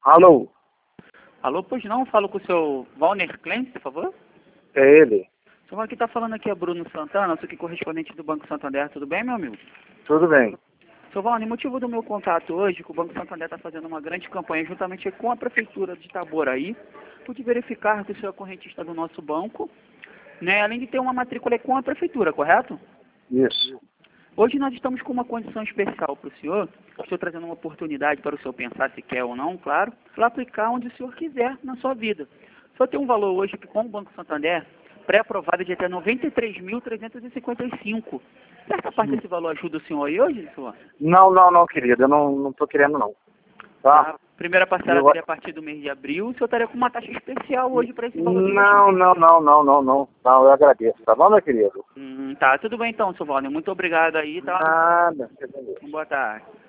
Alô, Alô, pois não, falo com o seu Valner Clem, por favor. é ele. Seu Valner, aqui tá falando aqui é Bruno Santana, sou aqui correspondente do Banco Santander, tudo bem, meu amigo? Tudo bem. Seu Valner, motivo do meu contato hoje, que o Banco Santander está fazendo uma grande campanha juntamente com a Prefeitura de Itaboraí, pude verificar que o senhor é correntista do nosso banco, né, além de ter uma matrícula com a Prefeitura, correto? Isso. Hoje nós estamos com uma condição especial para o senhor. Estou trazendo uma oportunidade para o senhor pensar se quer ou não, claro, para aplicar onde o senhor quiser na sua vida. O senhor tem um valor hoje que com o Banco Santander, pré-aprovado de até R$ 93.355. Certa parte desse valor ajuda o senhor aí hoje, senhor? Não, querido, eu não tô querendo não. Tá? A primeira parcela Eu... seria a partir do mês de abril. O senhor estaria com uma taxa especial hoje para esse valor de Não, eu agradeço, tá bom, meu querido? Tá, tudo bem então, seu Valner. Muito obrigado aí, tá? Nada. Boa tarde.